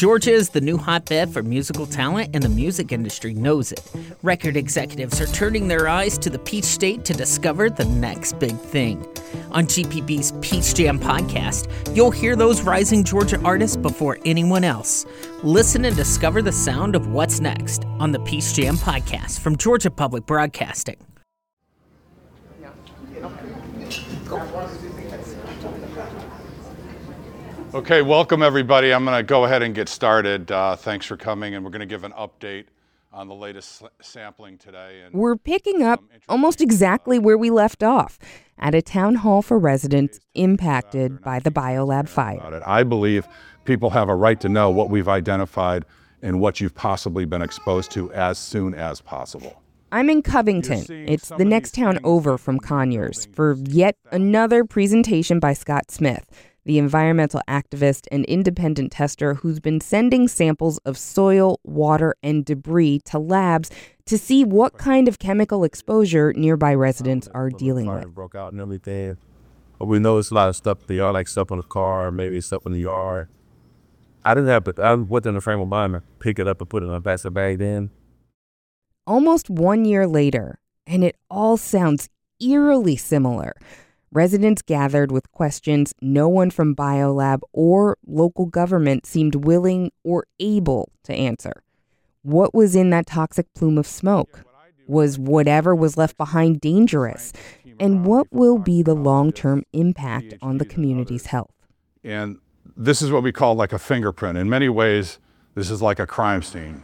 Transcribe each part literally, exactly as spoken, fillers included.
Georgia is the new hotbed for musical talent, and the music industry knows it. Record executives are turning their eyes to the Peach State to discover the next big thing. On G P B's Peach Jam podcast, you'll hear those rising Georgia artists before anyone else. Listen and discover the sound of what's next on the Peach Jam podcast from Georgia Public Broadcasting. Okay, welcome everybody. I'm going to go ahead and get started. Uh, thanks for coming, and we're going to give an update on the latest sl- sampling today. And we're picking up almost exactly where we left off, at a town hall for residents impacted by the BioLab fire. I believe people have a right to know what we've identified and what you've possibly been exposed to as soon as possible. I'm in Covington. It's the next town over from Conyers for yet another presentation by Scott Smith, the environmental activist and independent tester who's been sending samples of soil, water, and debris to labs to see what kind of chemical exposure nearby residents are dealing with. Fire broke out and everything. But we noticed a lot of stuff in the yard, like stuff on the car, maybe stuff in the yard. I didn't have, I wasn't in the frame of mind to pick it up and put it in a plastic bag then. Almost one year later, and it all sounds eerily similar. Residents gathered with questions no one from BioLab or local government seemed willing or able to answer. What was in that toxic plume of smoke? Was whatever was left behind dangerous? And what will be the long-term impact on the community's health? And this is what we call like a fingerprint. In many ways, this is like a crime scene.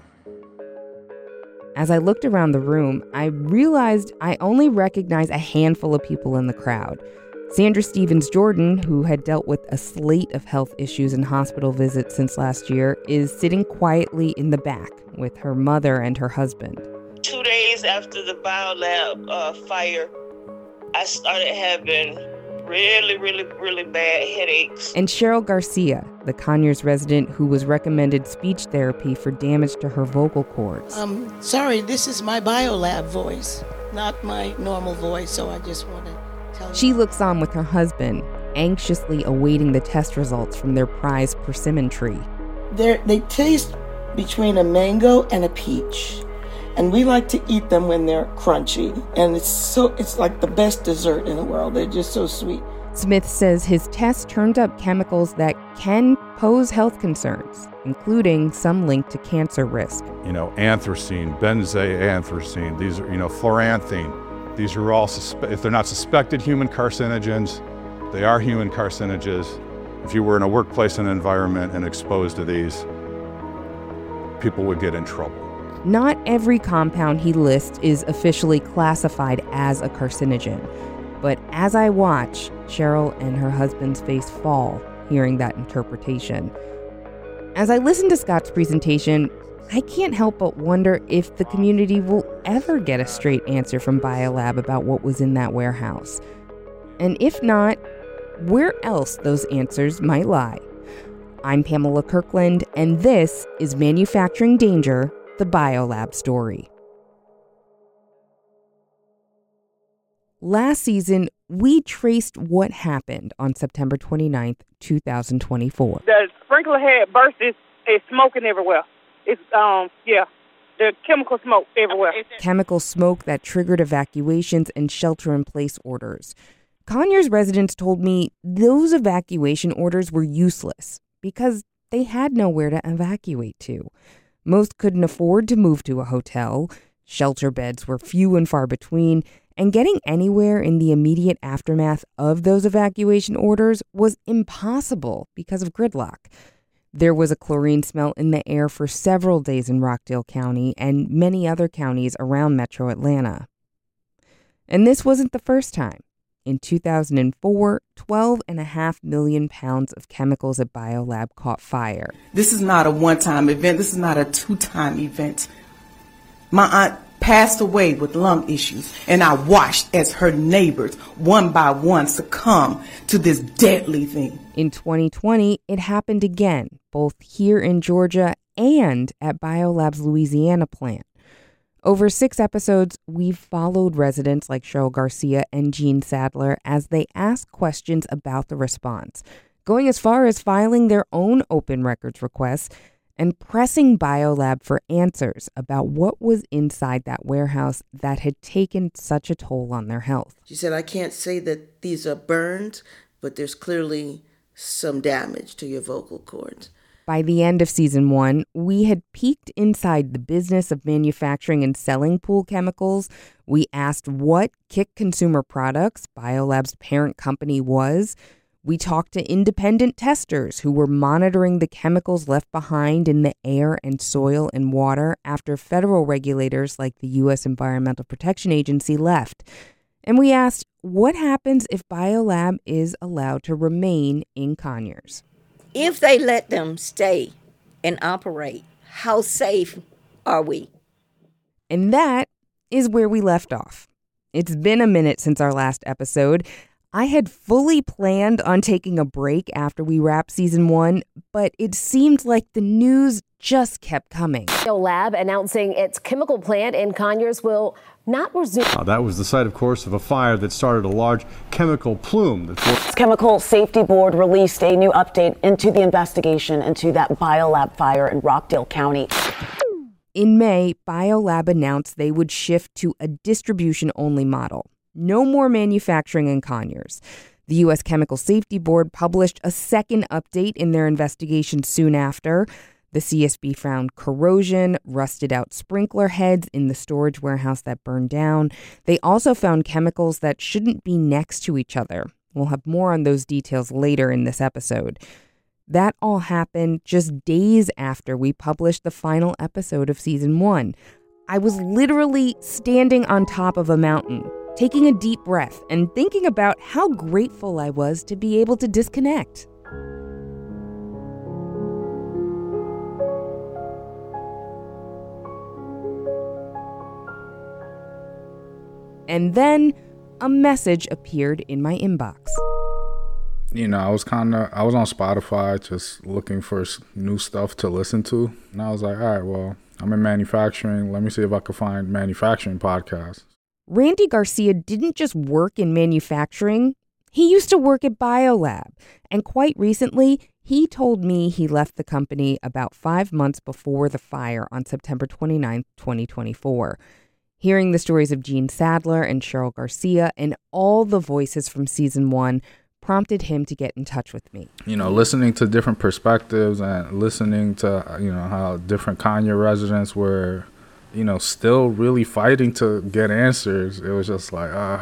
As I looked around the room, I realized I only recognized a handful of people in the crowd. Sandra Stevens Jordan, who had dealt with a slate of health issues and hospital visits since last year, is sitting quietly in the back with her mother and her husband. Two days after the BioLab uh, fire, I started having really, really, really bad headaches. And Cheryl Garcia, the Conyers resident who was recommended speech therapy for damage to her vocal cords. Um, sorry, this is my BioLab voice, not my normal voice, so I just want to tell you. She looks on with her husband, anxiously awaiting the test results from their prized persimmon tree. They're, they taste between a mango and a peach. And we like to eat them when they're crunchy. And it's so it's like the best dessert in the world. They're just so sweet. Smith says his test turned up chemicals that can pose health concerns, including some linked to cancer risk. You know, anthracene, benzoanthracene, these are, you know, fluoranthene. These are all, suspe- if they're not suspected human carcinogens, they are human carcinogens. If you were in a workplace and environment and exposed to these, people would get in trouble. Not every compound he lists is officially classified as a carcinogen. But as I watch, Cheryl and her husband's face fall, hearing that interpretation. As I listen to Scott's presentation, I can't help but wonder if the community will ever get a straight answer from BioLab about what was in that warehouse. And if not, where else those answers might lie. I'm Pamela Kirkland, and this is Manufacturing Danger, the BioLab story. Last season, we traced what happened on September twenty-ninth, twenty twenty-four. The sprinkler head burst. Is is smoking everywhere. It's um yeah, the chemical smoke everywhere. Chemical smoke that triggered evacuations and shelter-in-place orders. Conyers residents told me those evacuation orders were useless because they had nowhere to evacuate to. Most couldn't afford to move to a hotel, shelter beds were few and far between, and getting anywhere in the immediate aftermath of those evacuation orders was impossible because of gridlock. There was a chlorine smell in the air for several days in Rockdale County and many other counties around Metro Atlanta. And this wasn't the first time. In two thousand four, twelve and a half million pounds of chemicals at BioLab caught fire. This is not a one-time event. This is not a two-time event. My aunt passed away with lung issues, and I watched as her neighbors, one by one, succumb to this deadly thing. In twenty twenty, it happened again, both here in Georgia and at BioLab's Louisiana plant. Over six episodes, we've followed residents like Cheryl Garcia and Jean Sadler as they ask questions about the response, going as far as filing their own open records requests and pressing BioLab for answers about what was inside that warehouse that had taken such a toll on their health. She said, I can't say that these are burns, but there's clearly some damage to your vocal cords. By the end of season one, we had peeked inside the business of manufacturing and selling pool chemicals. We asked what Kick Consumer Products, BioLab's parent company, was. We talked to independent testers who were monitoring the chemicals left behind in the air and soil and water after federal regulators like the U S Environmental Protection Agency left. And we asked what happens if BioLab is allowed to remain in Conyers. If they let them stay and operate, how safe are we? And that is where we left off. It's been a minute since our last episode. I had fully planned on taking a break after we wrapped season one, but it seemed like the news just kept coming. BioLab announcing its chemical plant in Conyers will not resume. Uh, that was the site, of course, of a fire that started a large chemical plume. The Chemical Safety Board released a new update into the investigation into that BioLab fire in Rockdale County. In May, BioLab announced they would shift to a distribution-only model. No more manufacturing in Conyers. The U S Chemical Safety Board published a second update in their investigation soon after. The C S B found corrosion, rusted out sprinkler heads in the storage warehouse that burned down. They also found chemicals that shouldn't be next to each other. We'll have more on those details later in this episode. That all happened just days after we published the final episode of season one. I was literally standing on top of a mountain, taking a deep breath and thinking about how grateful I was to be able to disconnect. And then a message appeared in my inbox. You know, I was kind of, I was on Spotify just looking for new stuff to listen to. And I was like, all right, well, I'm in manufacturing. Let me see if I can find manufacturing podcasts. Randy Garcia didn't just work in manufacturing. He used to work at BioLab. And quite recently, he told me he left the company about five months before the fire on September twenty-ninth, twenty twenty-four. Hearing the stories of Gene Sadler and Cheryl Garcia and all the voices from season one prompted him to get in touch with me. You know, listening to different perspectives and listening to, you know, how different Conyers residents were, you know, still really fighting to get answers. It was just like, uh,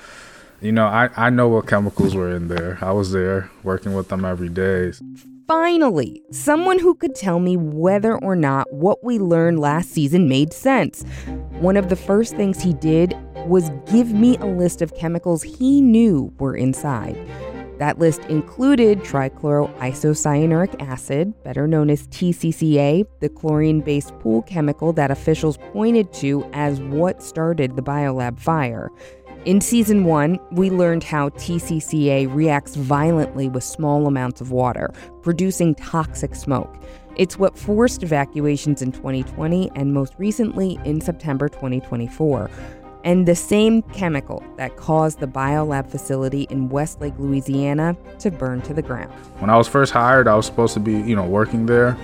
you know, I, I know what chemicals were in there. I was there working with them every day. Finally, someone who could tell me whether or not what we learned last season made sense. One of the first things he did was give me a list of chemicals he knew were inside. That list included trichloroisocyanuric acid, better known as T C C A, the chlorine-based pool chemical that officials pointed to as what started the BioLab fire. In season one, we learned how T C C A reacts violently with small amounts of water, producing toxic smoke. It's what forced evacuations in twenty twenty and most recently in September twenty twenty-four. And the same chemical that caused the BioLab facility in Westlake, Louisiana, to burn to the ground. When I was first hired, I was supposed to be, you know, working there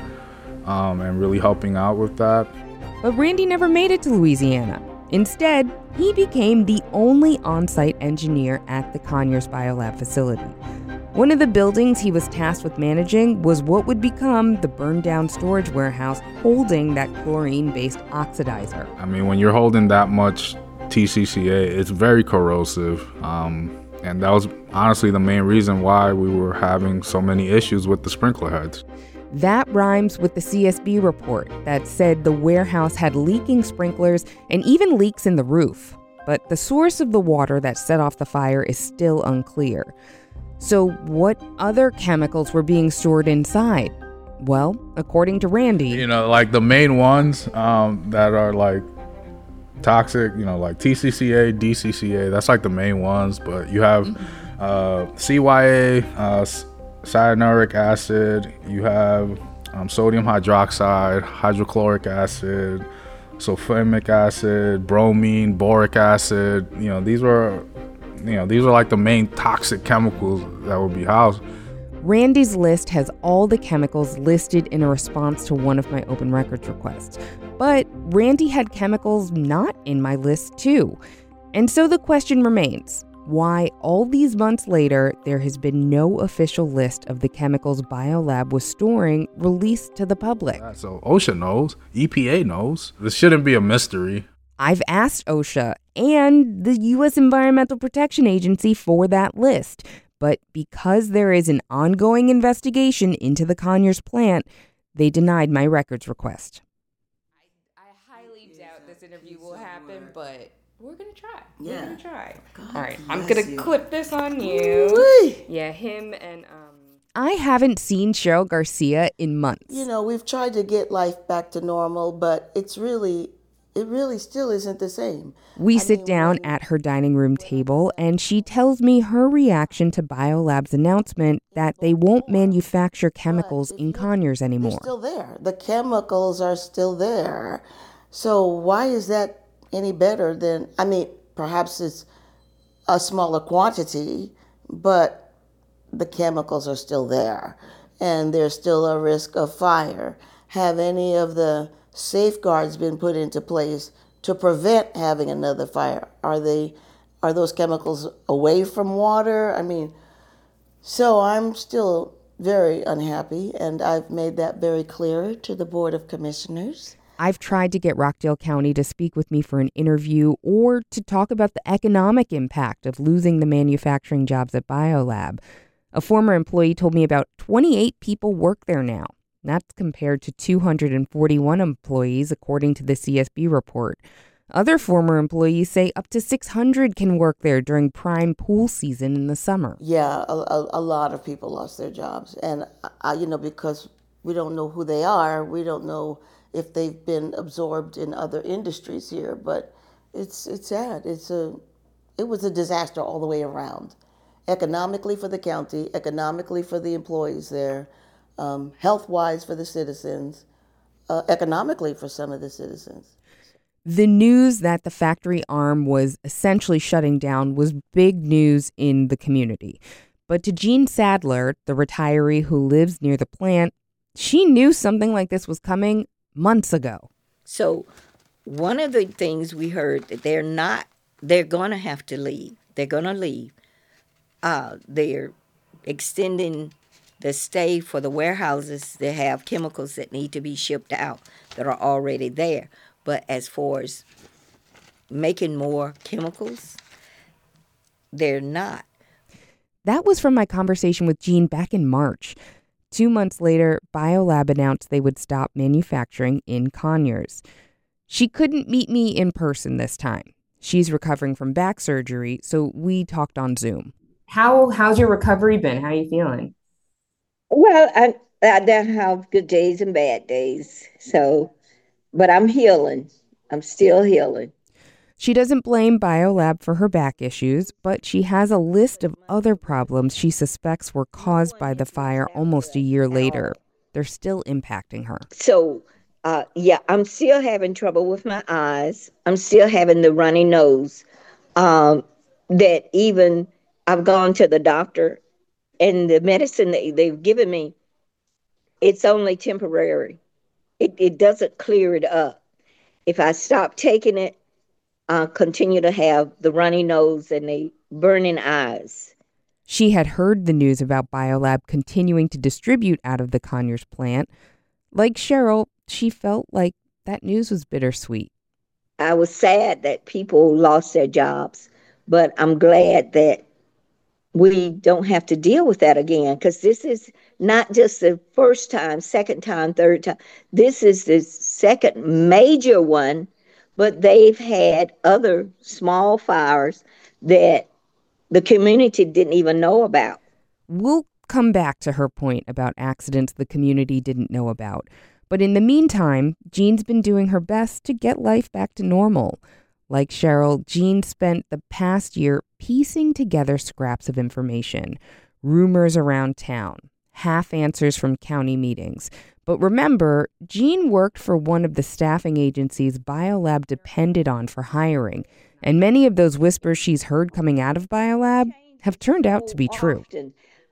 um, and really helping out with that. But Randy never made it to Louisiana. Instead, he became the only on-site engineer at the Conyers BioLab facility. One of the buildings he was tasked with managing was what would become the burned-down storage warehouse holding that chlorine-based oxidizer. I mean, when you're holding that much T C C A, it's very corrosive. Um, and that was honestly the main reason why we were having so many issues with the sprinkler heads. That rhymes with the C S B report that said the warehouse had leaking sprinklers and even leaks in the roof. But the source of the water that set off the fire is still unclear. So what other chemicals were being stored inside? Well, according to Randy, you know, like the main ones um, that are like toxic, you know, like T C C A, D C C A, that's like the main ones. But you have uh, C Y A, uh, cyanuric acid, you have um, sodium hydroxide, hydrochloric acid, sulfamic acid, bromine, boric acid. You know, these were, you know, these are like the main toxic chemicals that would be housed. Randy's list has all the chemicals listed in a response to one of my open records requests. But Randy had chemicals not in my list too. And so the question remains, why all these months later, there has been no official list of the chemicals Biolab was storing released to the public. So OSHA knows, E P A knows. This shouldn't be a mystery. I've asked OSHA and the U S Environmental Protection Agency for that list. But because there is an ongoing investigation into the Conyers plant, they denied my records request. I, I highly doubt this interview will happen, but we're going to try. Yeah. We're going to try. God All right, I'm bless going to you. clip this on you. Ooh-wee. Yeah, him and... um. I haven't seen Cheryl Garcia in months. You know, we've tried to get life back to normal, but it's really, it really still isn't the same. We I sit mean, down when- at her dining room table, and she tells me her reaction to Biolab's announcement that they won't manufacture chemicals in Conyers They're anymore. still there. The chemicals are still there. So why is that any better than, I mean, perhaps it's a smaller quantity, but the chemicals are still there. And there's still a risk of fire. Have any of the safeguards been put into place to prevent having another fire? Are they, are those chemicals away from water? I mean, so I'm still very unhappy, and I've made that very clear to the Board of Commissioners. I've tried to get Rockdale County to speak with me for an interview or to talk about the economic impact of losing the manufacturing jobs at Biolab. A former employee told me about twenty-eight people work there now. That's compared to two hundred forty-one employees, according to the C S B report. Other former employees say up to six hundred can work there during prime pool season in the summer. Yeah, a, a, a lot of people lost their jobs. And, uh, you know, because we don't know who they are, we don't know if they've been absorbed in other industries here. But it's it's sad. It's a, it was a disaster all the way around. Economically for the county, economically for the employees there, um, health-wise for the citizens, uh, economically for some of the citizens. The news that the factory arm was essentially shutting down was big news in the community. But to Jean Sadler, the retiree who lives near the plant, she knew something like this was coming months ago. So one of the things we heard that they're not, they're going to have to leave. They're going to leave. Uh, they're extending the stay for the warehouses that have chemicals that need to be shipped out that are already there. But as far as making more chemicals, they're not. That was from my conversation with Jean back in March. Two months later, Biolab announced they would stop manufacturing in Conyers. She couldn't meet me in person this time. She's recovering from back surgery, so we talked on Zoom. How how's your recovery been? How are you feeling? Well, I, I don't have good days and bad days. So, but I'm healing. I'm still healing. She doesn't blame Biolab for her back issues, but she has a list of other problems she suspects were caused by the fire almost a year later. They're still impacting her. So, uh, yeah, I'm still having trouble with my eyes. I'm still having the runny nose. Um, that even I've gone to the doctor, and the medicine that they've given me, it's only temporary. It, it doesn't clear it up. If I stop taking it, Uh, continue to have the runny nose and the burning eyes. She had heard the news about Biolab continuing to distribute out of the Conyers plant. Like Cheryl, she felt like that news was bittersweet. I was sad that people lost their jobs, but I'm glad that we don't have to deal with that again, because this is not just the first time, second time, third time. This is the second major one. But they've had other small fires that the community didn't even know about. We'll come back to her point about accidents the community didn't know about. But in the meantime, Jean's been doing her best to get life back to normal. Like Cheryl, Jean spent the past year piecing together scraps of information, rumors around town, half answers from county meetings. But remember, Jean worked for one of the staffing agencies Biolab depended on for hiring, and many of those whispers she's heard coming out of Biolab have turned out to be true. Often,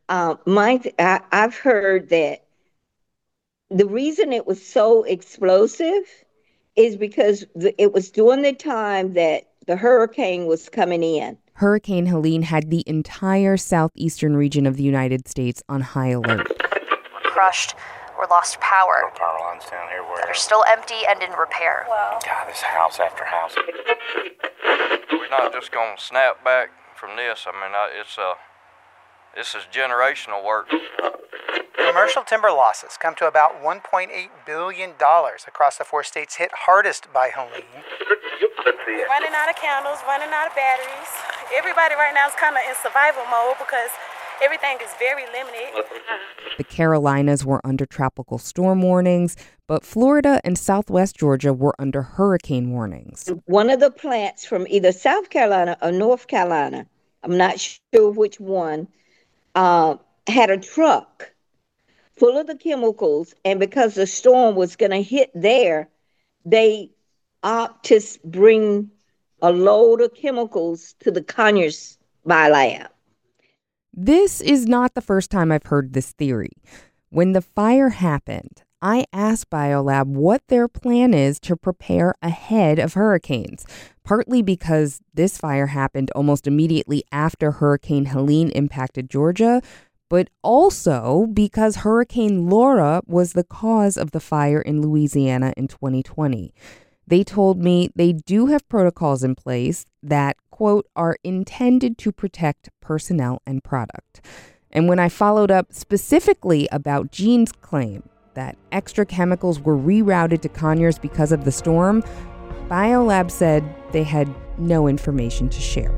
Uh, my, I, I've heard that the reason it was so explosive is because the, it was during the time that the hurricane was coming in. Hurricane Helene had the entire southeastern region of the United States on high alert. Crushed or lost power. No power lines down here where They're still empty and in repair. Wow. God, this house after house. We're not just gonna snap back from this. I mean, I, it's uh, this is generational work. Commercial timber losses come to about one point eight billion dollars across the four states hit hardest by Helene. Running out of candles, running out of batteries. Everybody right now is kind of in survival mode because everything is very limited. The Carolinas were under tropical storm warnings, but Florida and Southwest Georgia were under hurricane warnings. One of the plants from either South Carolina or North Carolina, I'm not sure which one, uh, had a truck full of the chemicals, and because the storm was going to hit there, they opt to bring a load of chemicals to the Conyers Biolab. This is not the first time I've heard this theory. When the fire happened, I asked Biolab what their plan is to prepare ahead of hurricanes, partly because this fire happened almost immediately after Hurricane Helene impacted Georgia, but also because Hurricane Laura was the cause of the fire in Louisiana in twenty twenty. They told me they do have protocols in place that, quote, are intended to protect personnel and product. And when I followed up specifically about Gene's claim that extra chemicals were rerouted to Conyers because of the storm, Biolab said they had no information to share.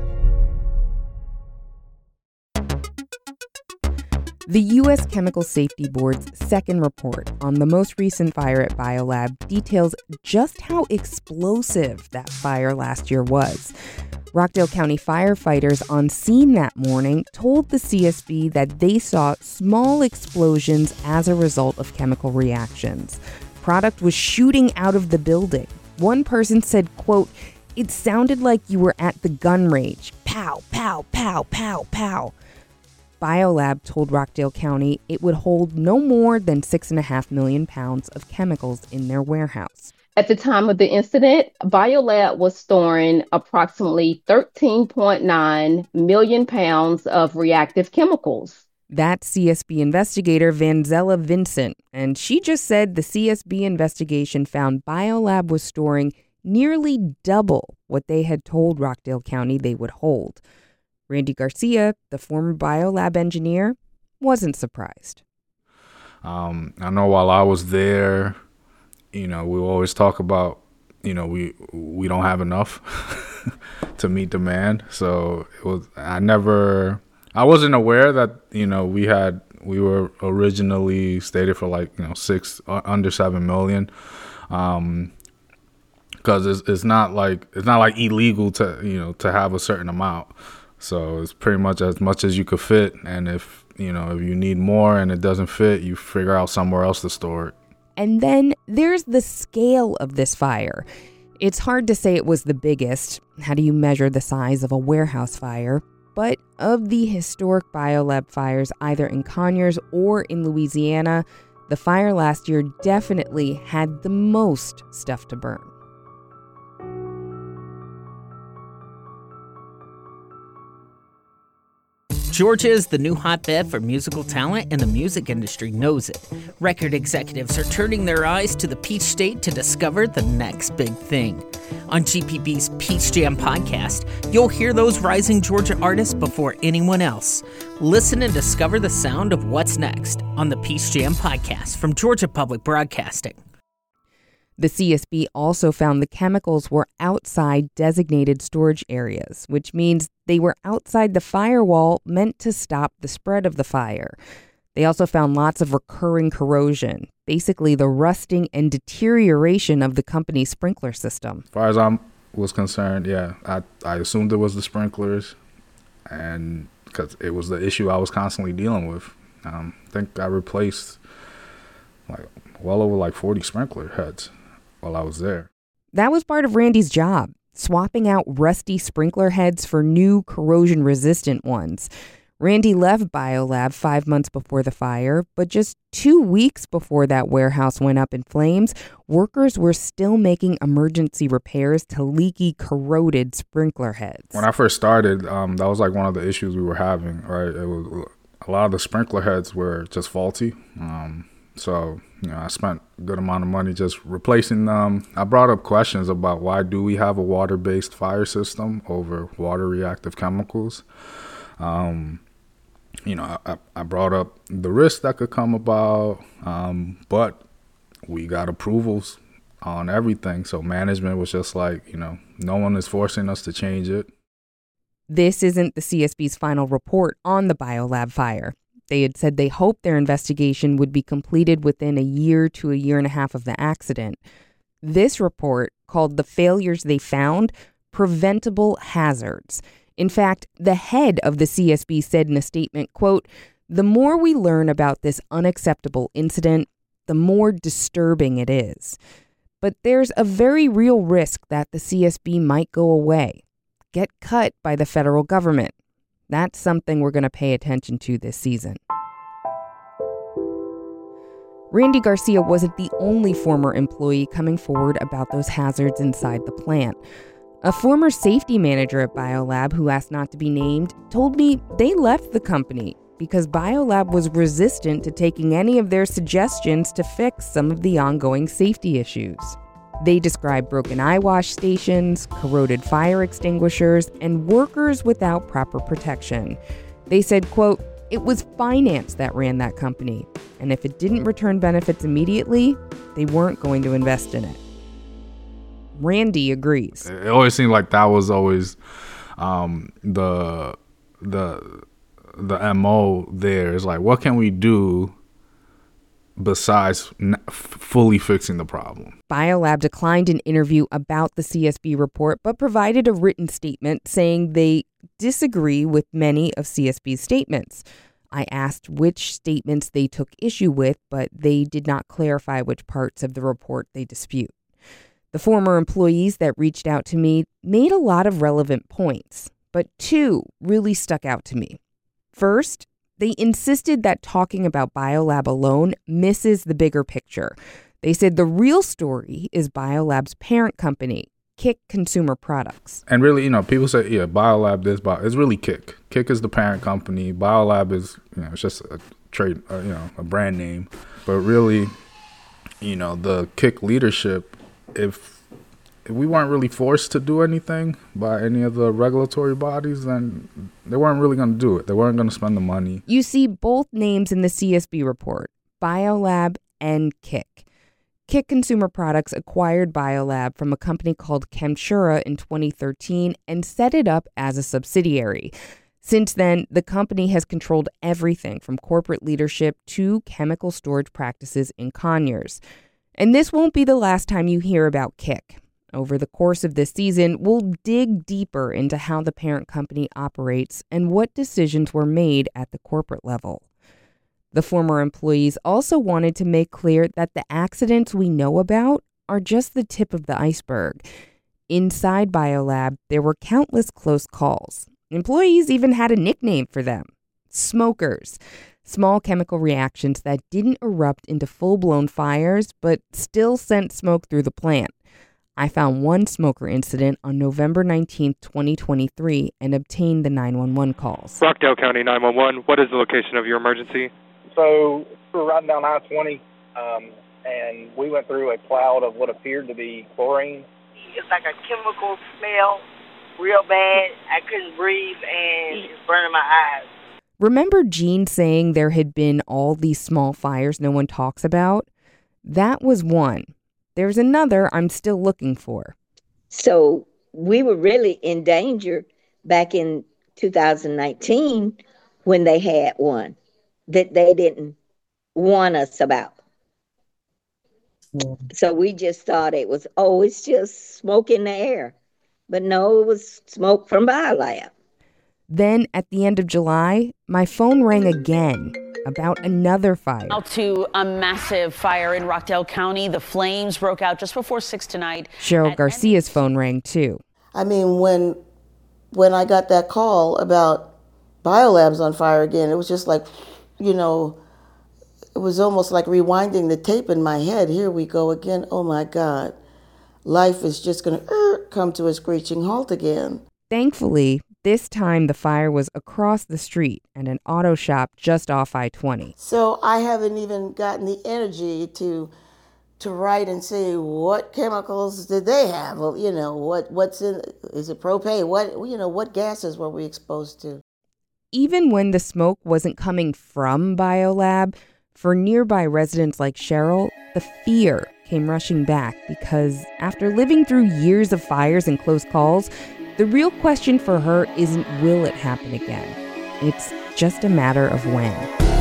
The U S Chemical Safety Board's second report on the most recent fire at Biolab details just how explosive that fire last year was. Rockdale County firefighters on scene that morning told the C S B that they saw small explosions as a result of chemical reactions. Product was shooting out of the building. One person said, quote, "It sounded like you were at the gun range. Pow, pow, pow, pow, pow." Biolab told Rockdale County it would hold no more than six and a half million pounds of chemicals in their warehouse. At the time of the incident, Biolab was storing approximately thirteen point nine million pounds of reactive chemicals. That's C S B investigator Vanzella Vincent, and she just said the C S B investigation found Biolab was storing nearly double what they had told Rockdale County they would hold. Randy Garcia, the former Biolab engineer, wasn't surprised. Um, I know while I was there, you know, we always talk about, you know, we we don't have enough to meet demand. So it was, I never, I wasn't aware that, you know, we had, we were originally stated for like, you know, six, uh, under seven million. Um, because it's, it's not like, it's not like illegal to, you know, to have a certain amount. So it's pretty much as much as you could fit. And if, you know, if you need more and it doesn't fit, you figure out somewhere else to store it. And then there's the scale of this fire. It's hard to say it was the biggest. How do you measure the size of a warehouse fire? But of the historic Biolab fires, either in Conyers or in Louisiana, the fire last year definitely had the most stuff to burn. Georgia is the new hotbed for musical talent, and the music industry knows it. Record executives are turning their eyes to the Peach State to discover the next big thing. On G P B's Peach Jam podcast, you'll hear those rising Georgia artists before anyone else. Listen and discover the sound of what's next on the Peach Jam podcast from Georgia Public Broadcasting. The C S B also found the chemicals were outside designated storage areas, which means they were outside the firewall meant to stop the spread of the fire. They also found lots of recurring corrosion, basically the rusting and deterioration of the company's sprinkler system. As far as I was concerned, yeah, I, I assumed it was the sprinklers, and because it was the issue I was constantly dealing with. Um, I think I replaced like well over like forty sprinkler heads while I was there. That was part of Randy's job, swapping out rusty sprinkler heads for new corrosion-resistant ones. Randy left BioLab five months before the fire, but just two weeks before that warehouse went up in flames, workers were still making emergency repairs to leaky, corroded sprinkler heads. When I first started, um, that was like one of the issues we were having, right? It was a lot of the sprinkler heads were just faulty. Um, so, you know, I spent a good amount of money just replacing them. I brought up questions about why do we have a water-based fire system over water-reactive chemicals. Um, you know, I, I brought up the risk that could come about, um, but we got approvals on everything. So management was just like, you know, no one is forcing us to change it. This isn't the C S B's final report on the BioLab fire. They had said they hoped their investigation would be completed within a year to a year and a half of the accident. This report, called The Failures They Found, Preventable Hazards. In fact, the head of the C S B said in a statement, quote, "The more we learn about this unacceptable incident, the more disturbing it is. But there's a very real risk that the C S B might go away, get cut by the federal government. That's something we're going to pay attention to this season." Randy Garcia wasn't the only former employee coming forward about those hazards inside the plant. A former safety manager at BioLab, who asked not to be named, told me they left the company because BioLab was resistant to taking any of their suggestions to fix some of the ongoing safety issues. They described broken eye wash stations, corroded fire extinguishers, and workers without proper protection. They said, quote, "It was finance that ran that company, and if it didn't return benefits immediately, they weren't going to invest in it." Randy agrees. It always seemed like that was always um, the the the M O there. Is like, what can we do besides n- fully fixing the problem? BioLab declined an interview about the C S B report, but provided a written statement saying they disagree with many of C S B's statements. I asked which statements they took issue with, but they did not clarify which parts of the report they dispute. The former employees that reached out to me made a lot of relevant points, but two really stuck out to me. First, they insisted that talking about BioLab alone misses the bigger picture. They said the real story is BioLab's parent company, Kick Consumer Products. And really, you know, people say, yeah, BioLab this, Bio, it's really Kick. Kick is the parent company. BioLab is, you know, it's just a trade, uh, you know, a brand name. But really, you know, the Kick leadership, if, if we weren't really forced to do anything by any of the regulatory bodies, then they weren't really going to do it. They weren't going to spend the money. You see both names in the C S B report, BioLab and Kick. Kick Consumer Products acquired BioLab from a company called Chemtura in twenty thirteen and set it up as a subsidiary. Since then, the company has controlled everything from corporate leadership to chemical storage practices in Conyers. And this won't be the last time you hear about Kick. Over the course of this season, we'll dig deeper into how the parent company operates and what decisions were made at the corporate level. The former employees also wanted to make clear that the accidents we know about are just the tip of the iceberg. Inside BioLab, there were countless close calls. Employees even had a nickname for them: smokers. Small chemical reactions that didn't erupt into full-blown fires, but still sent smoke through the plant. I found one smoker incident on November nineteenth, twenty twenty-three, and obtained the nine one one calls. Rockdale County nine one one, what is the location of your emergency? So we were riding down I twenty, um, and we went through a cloud of what appeared to be chlorine. It's like a chemical smell, real bad. I couldn't breathe, and it's burning my eyes. Remember Gene saying there had been all these small fires no one talks about? That was one. There's another I'm still looking for. So we were really in danger back in two thousand nineteen when they had one that they didn't warn us about. Yeah. So we just thought it was, oh, it's just smoke in the air. But no, it was smoke from BioLab. Then at the end of July, my phone rang again about another fire. Now to a massive fire in Rockdale County. The flames broke out just before six tonight. Cheryl Garcia's phone rang too. I mean, when when I got that call about Biolab's on fire again. It was just like, you know, it was almost like rewinding the tape in my head. Here we go again. Oh my God. Life is just going to uh, come to a screeching halt again. Thankfully, this time the fire was across the street at an auto shop just off I twenty. So I haven't even gotten the energy to to write and say what chemicals did they have? Well, you know, what what's in, is it propane? What, you know, what gases were we exposed to? Even when the smoke wasn't coming from Biolab, for nearby residents like Cheryl, the fear came rushing back because after living through years of fires and close calls, the real question for her isn't will it happen again? It's just a matter of when.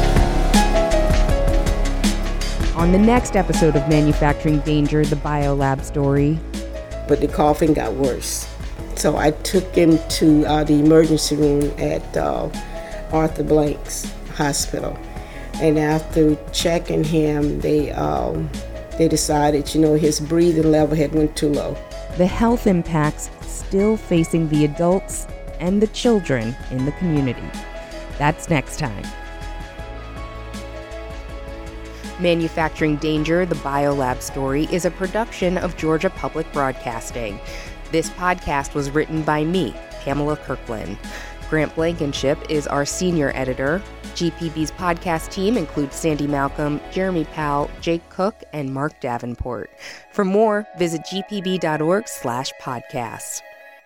On the next episode of Manufacturing Danger, the Biolab story. But the coughing got worse. So I took him to uh, the emergency room at uh, Arthur Blanks Hospital. And after checking him, they um, they decided, you know, his breathing level had went too low. The health impacts still facing the adults and the children in the community. That's next time. Manufacturing Danger, the Biolab story, is a production of Georgia Public Broadcasting. This podcast was written by me, Pamela Kirkland. Grant Blankenship is our senior editor. G P B's podcast team includes Sandy Malcolm, Jeremy Powell, Jake Cook, and Mark Davenport. For more, visit gpb.org slash podcasts.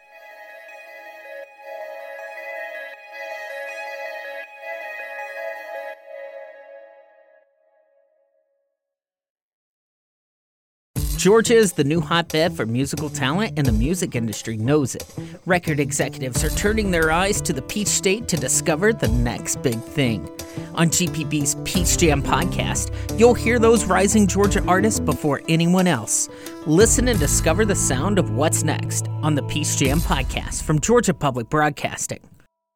Georgia is the new hotbed for musical talent, and the music industry knows it. Record executives are turning their eyes to the Peach State to discover the next big thing. On G P B's Peach Jam podcast, you'll hear those rising Georgia artists before anyone else. Listen and discover the sound of what's next on the Peach Jam podcast from Georgia Public Broadcasting.